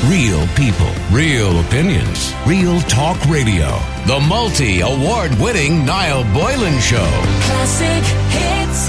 Real people, real opinions, Real Talk Radio. The multi-award-winning Niall Boylan Show. Classic hits.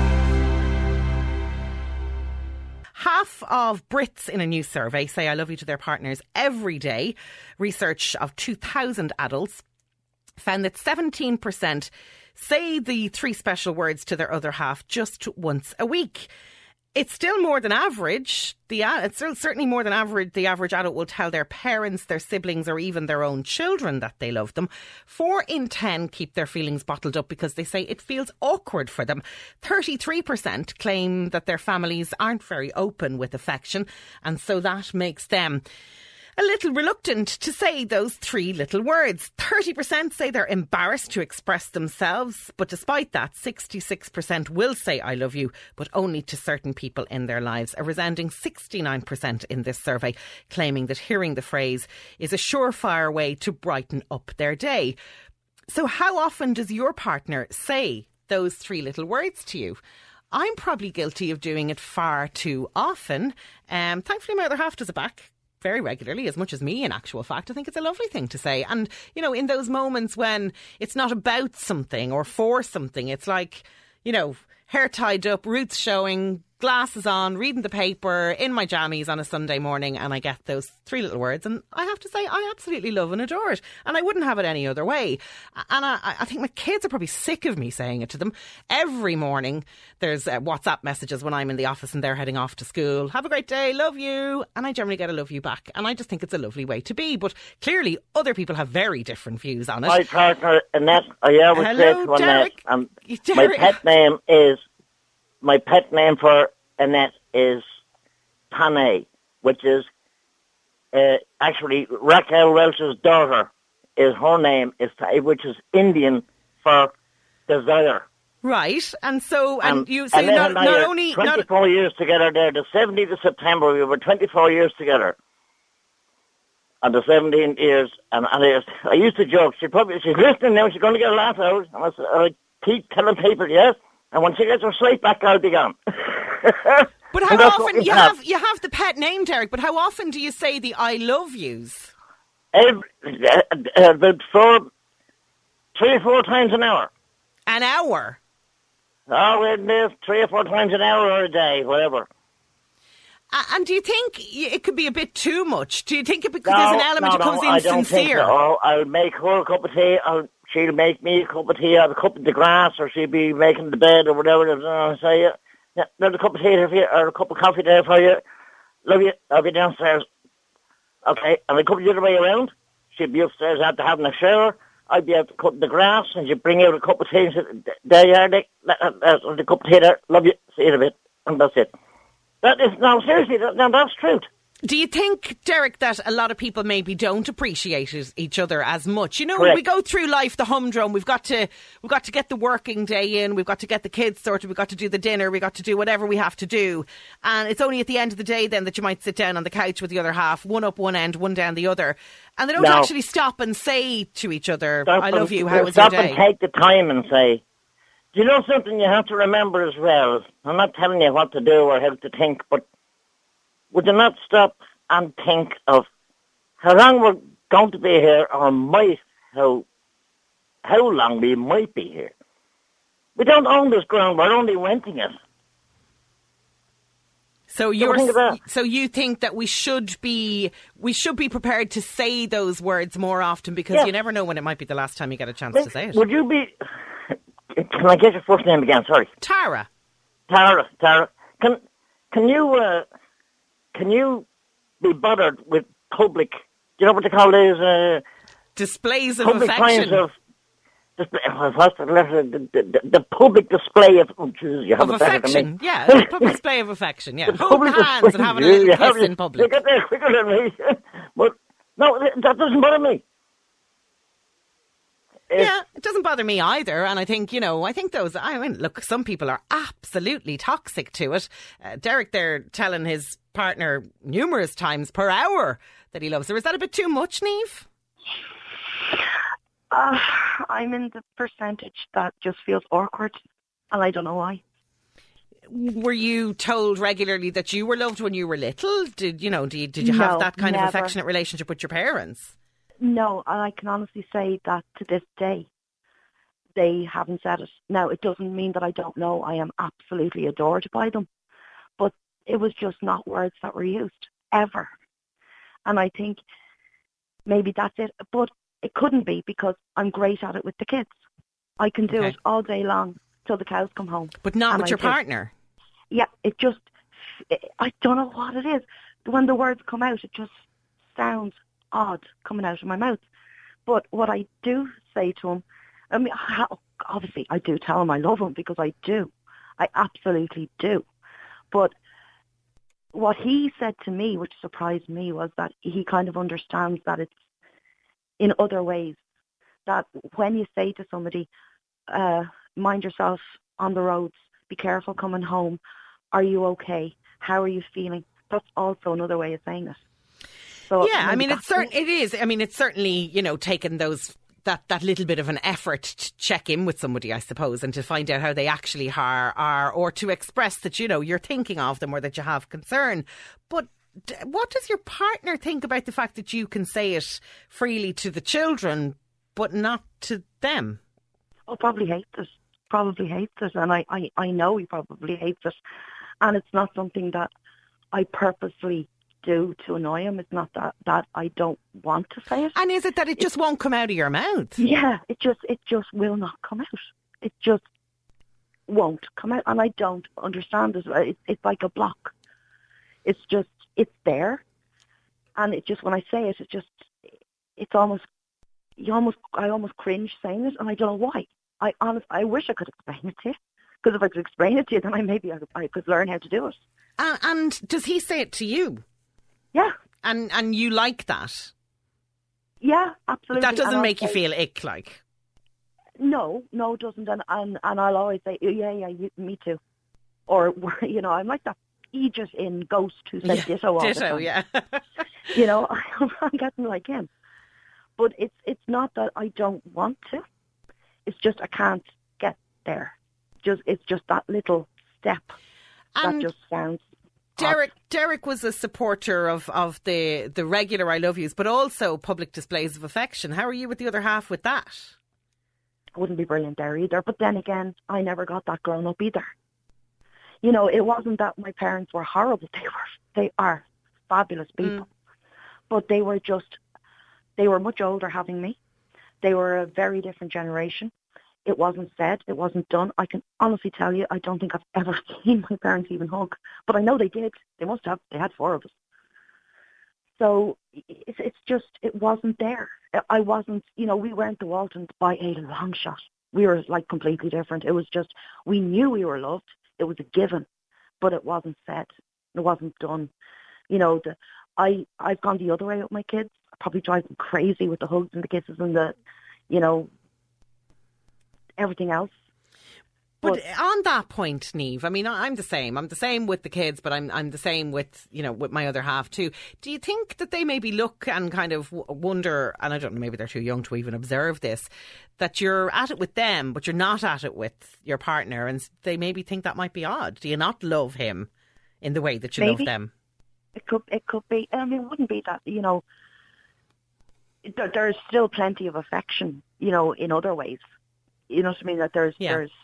Half of Brits in a new survey say I love you to their partners every day. Research of 2,000 adults found that 17% say the three special words to their other half just once a week. It's still more than average. It's still certainly more than average. The average adult will tell their parents, their siblings or even their own children that they love them. 4 in 10 keep their feelings bottled up because they say it feels awkward for them. 33% claim that their families aren't very open with affection, and so that makes them a little reluctant to say those three little words. 30% say they're embarrassed to express themselves, but despite that, 66% will say I love you, but only to certain people in their lives. A resounding 69% in this survey claiming that hearing the phrase is a surefire way to brighten up their day. So how often does your partner say those three little words to you? I'm probably guilty of doing it far too often. Thankfully, my other half does it back very regularly, as much as me in actual fact. I think it's a lovely thing to say. And, you know, in those moments when it's not about something or for something, it's like, you know, hair tied up, roots showing, glasses on, reading the paper, in my jammies on a Sunday morning, and I get those three little words, and I have to say I absolutely love and adore it, and I wouldn't have it any other way. And I think my kids are probably sick of me saying it to them. Every morning there's WhatsApp messages when I'm in the office and they're heading off to school. Have a great day, love you, and I generally get a love you back, and I just think it's a lovely way to be. But clearly other people have very different views on it. My partner Annette, I always say to Derek. Derek. My pet name for Annette is Tane, which is actually Raquel Welch's daughter. Is her name is which is Indian for desire. Right, and so you say not only 24 years together. There, the 17th of September, we were 24 years together. And the 17 years, and I used to joke. She's listening now. She's going to get a laugh out. And I keep telling people yes. And when she gets her slate back, I'll be gone. But how often you have the pet name, Derek? But how often do you say the "I love yous"? About 3 or 4 times an hour. An hour. Oh, well, 3 or 4 times an hour or a day, whatever. And do you think it could be a bit too much? Do you think because there's an element that comes in I don't sincere? Think so. I'll make her a cup of tea. She'll make me a cup of tea. I'll have a cup of the grass, or she'll be making the bed or whatever. I'll say, there's a cup of tea there for you, or a cup of coffee there for you. Love you. I'll be downstairs. Okay, and a couple of the other way around. She'll be upstairs after having a shower. I'd be able to cut the grass, and she'd bring out a cup of tea and say, there you are, the cup of tea there. Love you. See you in a bit. And that's it. Seriously, that's truth. Do you think, Derek, that a lot of people maybe don't appreciate each other as much? You know, Correct. We go through life the humdrum. We've got to get the working day in. We've got to get the kids sorted. We've got to do the dinner. We've got to do whatever we have to do. And it's only at the end of the day then that you might sit down on the couch with the other half, one up one end, one down the other. And they don't actually stop and say to each other, I love you, how was your day? Stop and take the time and say, do you know something you have to remember as well? I'm not telling you what to do or how to think, but would you not stop and think of how long we're going to be here, or how long we might be here? We don't own this ground; we're only renting it. So you think that we should be prepared to say those words more often, because you never know when it might be the last time you get a chance to say it. Would you be? Can I get your first name again? Sorry, Tara. Tara. Can you be bothered with public? Do you know what they call these? Displays of public affection. The public display of affection. Yeah, the public display of affection. Yeah, holding hands and having a little kiss in public. You get there quicker than me. But no, that doesn't bother me. Yeah, it doesn't bother me either. And I think, look, some people are absolutely toxic to it. Derek there telling his partner numerous times per hour that he loves her. Is that a bit too much, Niamh? I'm in the percentage that just feels awkward, and I don't know why. were you told regularly that you were loved when you were little? Did you have that kind of affectionate relationship with your parents? No, and I can honestly say that to this day, they haven't said it. Now, it doesn't mean that I don't know. I am absolutely adored by them. But it was just not words that were used, ever. And I think maybe that's it. But it couldn't be, because I'm great at it with the kids. I can do it all day long till the cows come home. But not with your partner? Yeah, I don't know what it is. When the words come out, it just sounds odd coming out of my mouth. But what I do say to him, I mean, obviously I do tell him I love him, because I do. I absolutely do. But what he said to me, which surprised me, was that he kind of understands that it's in other ways. That when you say to somebody, mind yourself on the roads, be careful coming home, are you okay? How are you feeling? That's also another way of saying it. So yeah, I mean, it is. I mean, it's certainly, taken that little bit of an effort to check in with somebody, I suppose, and to find out how they actually are, or to express that, you're thinking of them or that you have concern. But what does your partner think about the fact that you can say it freely to the children, but not to them? Oh, probably hates it. And I know he probably hates it. And it's not something that I purposely do to annoy him. It's not that I don't want to say it. And is it that it just won't come out of your mouth? Yeah, it just will not come out. It just won't come out. And I don't understand it. It's like a block. It's there. And it just, when I say it, I almost cringe saying it, and I don't know why. I wish I could explain it to you. Because if I could explain it to you, then I could learn how to do it. And does he say it to you? Yeah. And you like that? Yeah, absolutely. That doesn't make you feel ick, like? No, it doesn't. And I'll always say, yeah, me too. Or, I'm like that Aegis in Ghost who said ditto all the time. Yeah. I'm getting like him. But it's not that I don't want to. It's just I can't get there. It's just that little step that just sounds odd. Derek was a supporter of the regular I love yous, but also public displays of affection. How are you with the other half with that? I wouldn't be brilliant there either. But then again, I never got that grown up either. It wasn't that my parents were horrible. They are fabulous people. But they were much older having me. They were a very different generation. It wasn't said. It wasn't done. I can honestly tell you, I don't think I've ever seen my parents even hug. But I know they did. They must have. They had 4 of us. So it wasn't there. I wasn't, we weren't the Waltons by a long shot. We were like completely different. It was just, we knew we were loved. It was a given, but it wasn't said. It wasn't done. I've gone the other way with my kids. I probably drive them crazy with the hugs and the kisses and the, everything else. But on that point, Niamh, I mean, I'm the same. I'm the same with the kids, but I'm the same with, with my other half too. Do you think that they maybe look and kind of wonder, and I don't know, maybe they're too young to even observe this, that you're at it with them, but you're not at it with your partner, and they maybe think that might be odd? Do you not love him in the way that you love them? It could be. I mean, it wouldn't be that, there's still plenty of affection, in other ways. You know what I mean? That there's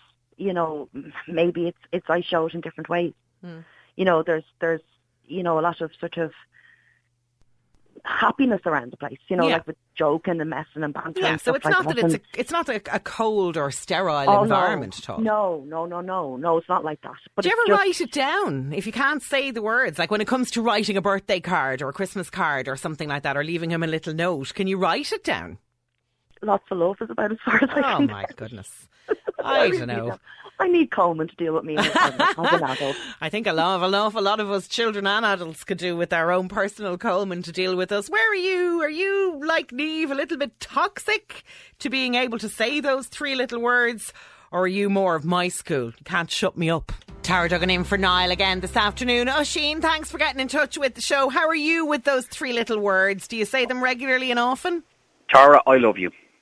maybe it's I show it in different ways. There's a lot of sort of happiness around the place, like with joking and messing and bantering. Yeah, so it's not that it's not a cold or sterile environment at all. No, it's not like that. But do you ever write it down if you can't say the words? Like when it comes to writing a birthday card or a Christmas card or something like that, or leaving him a little note, can you write it down? Lots of love is about as far as I can. Oh my goodness. I don't know. I need Coleman to deal with me as an adult. I think an awful lot of us children and adults could do with our own personal Coleman to deal with us. Where are you? Are you, like Niamh, a little bit toxic to being able to say those 3 little words? Or are you more of my school? You can't shut me up. Tara Duggan in for Niall again this afternoon. Oisín, thanks for getting in touch with the show. How are you with those 3 little words? Do you say them regularly and often? Tara, I love you.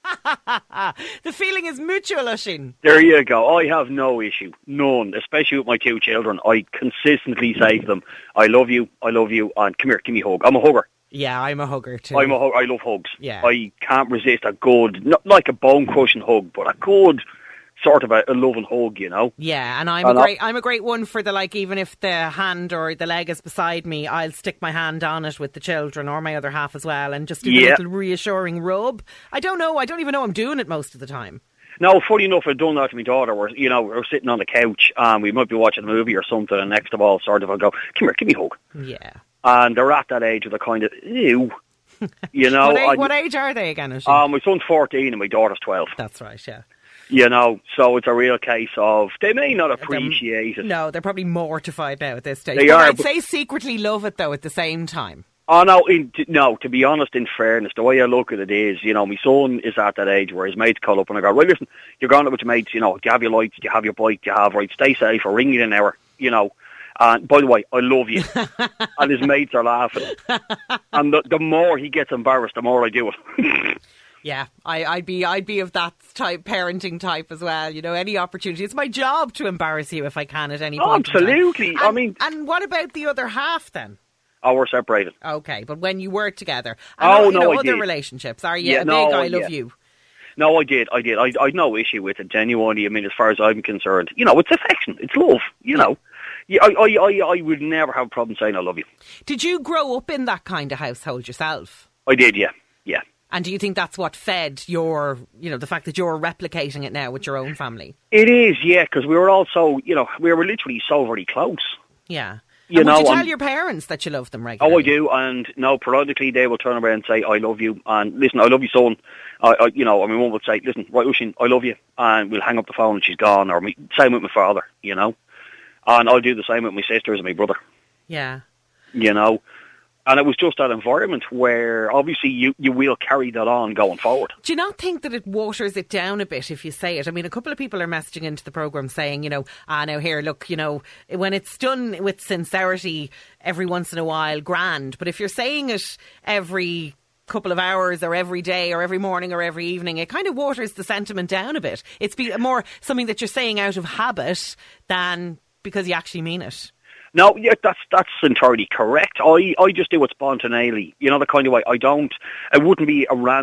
The feeling is mutual, Oisín. There you go. I have no issue. None. Especially with my 2 children. I consistently say to them, I love you, and come here, give me a hug. I'm a hugger. Yeah, I'm a hugger too. I love hugs. Yeah. I can't resist a good, not like a bone-crushing hug, but a good sort of a loving hug, you know. Yeah, and I'm a great one for the, like, even if the hand or the leg is beside me, I'll stick my hand on it with the children or my other half as well, and just do a little reassuring rub. I don't even know I'm doing it most of the time. No, funny enough, I've done that to my daughter. We're sitting on the couch and we might be watching a movie or something, and next of all, sort of, I'll go, come here, give me a hug. Yeah. And they're at that age where they're kind of, ew. You know. What age are they again? My son's 14 and my daughter's 12. That's right, yeah. You know, so it's a real case of they may not appreciate it. No, they're probably mortified now at this stage. They are, I'd say secretly love it, though, at the same time. Oh, no, to be honest, in fairness, the way I look at it is, you know, my son is at that age where his mates call up and I go, right, listen, you're going out with your mates, you know, do you have your lights, do you have your bike, do you have, right, stay safe or ring you in an hour, you know. And by the way, I love you. And his mates are laughing. And the more he gets embarrassed, the more I do it. Yeah, I'd be of that type, parenting type as well. You know, any opportunity. It's my job to embarrass you if I can at any point. Absolutely. And what about the other half then? Oh, we're separated. Okay, but when you were together, other relationships, are you a big I love you? No, I did. I had no issue with it, genuinely. I mean, as far as I'm concerned, you know, it's affection, it's love, you know. Yeah, I would never have a problem saying I love you. Did you grow up in that kind of household yourself? I did, yeah. And do you think that's what fed your, you know, the fact that you're replicating it now with your own family? It is, yeah, because we were also, you know, we were literally so very close. Yeah. Would you tell your parents that you love them regularly? Oh, I do, and no, periodically they will turn around and say, I love you, and listen, I love you, son. You know, my mum would say, listen, right, Oisín, I love you, and we'll hang up the phone and she's gone, or same with my father, you know. And I'll do the same with my sisters and my brother. Yeah. You know. And it was just that environment where obviously you will carry that on going forward. Do you not think that it waters it down a bit if you say it? I mean, a couple of people are messaging into the programme saying, you know, now here, look, you know, when it's done with sincerity every once in a while, grand. But if you're saying it every couple of hours or every day or every morning or every evening, it kind of waters the sentiment down a bit. It's more something that you're saying out of habit than because you actually mean it. No, yeah, that's entirely correct. I just do it spontaneously. You know, the kind of way it wouldn't be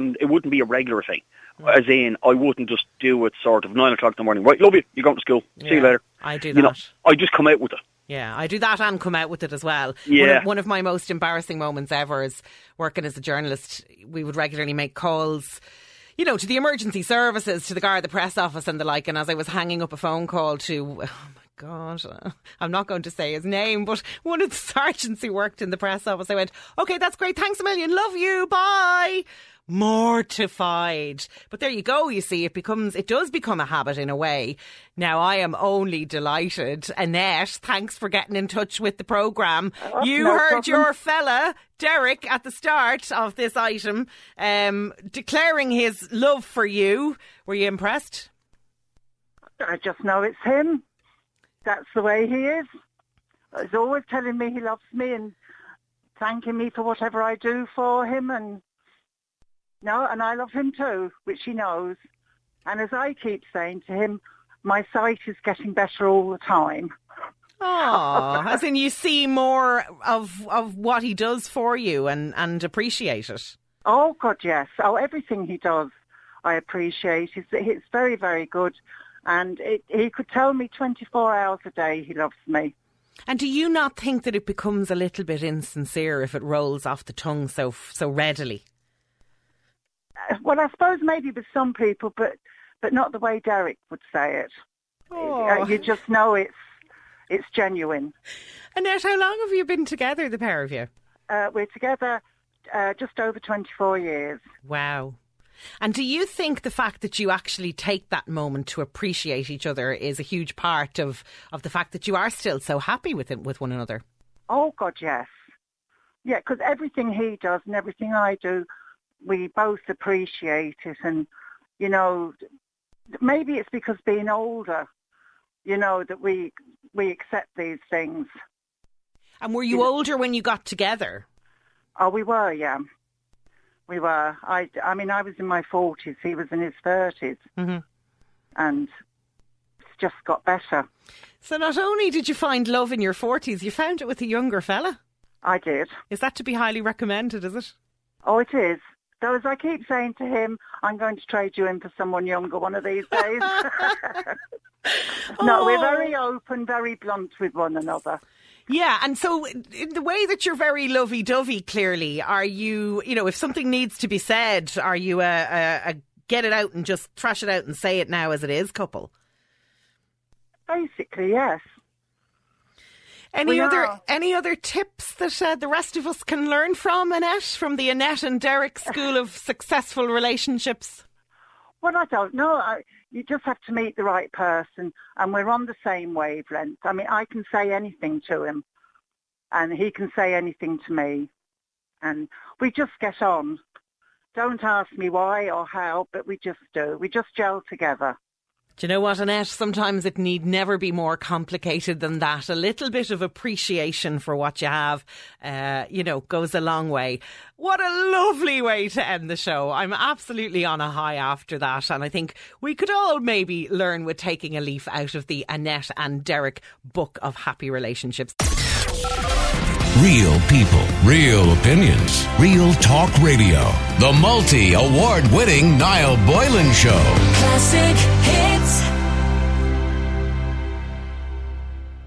a regular thing. As in, I wouldn't just do it sort of 9 o'clock in the morning. Right, love you, you're going to school. See you later. I do that. You know, I just come out with it. Yeah, I do that and come out with it as well. Yeah. One of my most embarrassing moments ever is working as a journalist. We would regularly make calls, you know, to the emergency services, to the Garda press office and the like. And as I was hanging up a phone call to, God, I'm not going to say his name, but one of the sergeants who worked in the press office, I went, okay, that's great, thanks a million, love you, bye. Mortified. But there you go, you see, it does become a habit in a way. Now, I am only delighted. Annette, thanks for getting in touch with the programme. You heard your fella, Derek, at the start of this item, declaring his love for you. Were you impressed? I just know it's him. That's the way he is. He's always telling me he loves me and thanking me for whatever I do for him, and I love him too, which he knows. And as I keep saying to him, my sight is getting better all the time. Oh, as in you see more of what he does for you and appreciate it. Oh, God, yes. Oh, everything he does, I appreciate. It's very, very good. And he could tell me 24 hours a day he loves me. And do you not think that it becomes a little bit insincere if it rolls off the tongue so readily? Well, I suppose maybe with some people, but not the way Derek would say it. Oh. You just know it's genuine. Annette, how long have you been together, the pair of you? We're together just over 24 years. Wow. And do you think the fact that you actually take that moment to appreciate each other is a huge part of the fact that you are still so happy with one another? Oh, God, yes. Yeah, because everything he does and everything I do, we both appreciate it. And, you know, maybe it's because being older, you know, that we accept these things. And were you older when you got together? Oh, we were, yeah. We were. I mean, I was in my 40s. He was in his 30s. Mm-hmm. And it's just got better. So not only did you find love in your 40s, you found it with a younger fella. I did. Is that to be highly recommended, is it? Oh, it is. Though, as I keep saying to him, I'm going to trade you in for someone younger one of these days. No, we're very open, very blunt with one another. Yeah, and so in the way that you're very lovey-dovey, clearly, are you, if something needs to be said, are you a get it out and just thrash it out and say it now as it is couple? Basically, yes. Any other tips that the rest of us can learn from, Annette, from the Annette and Derek School of Successful Relationships? Well, I don't know. You just have to meet the right person, and we're on the same wavelength. I mean, I can say anything to him, and he can say anything to me, and we just get on. Don't ask me why or how, but we just do. We just gel together. Do you know what, Annette? Sometimes it need never be more complicated than that. A little bit of appreciation for what you have, goes a long way. What a lovely way to end the show. I'm absolutely on a high after that. And I think we could all maybe learn with taking a leaf out of the Annette and Derek book of happy relationships. Real people, real opinions, real talk radio. The multi-award-winning Niall Boylan Show. Classic hits.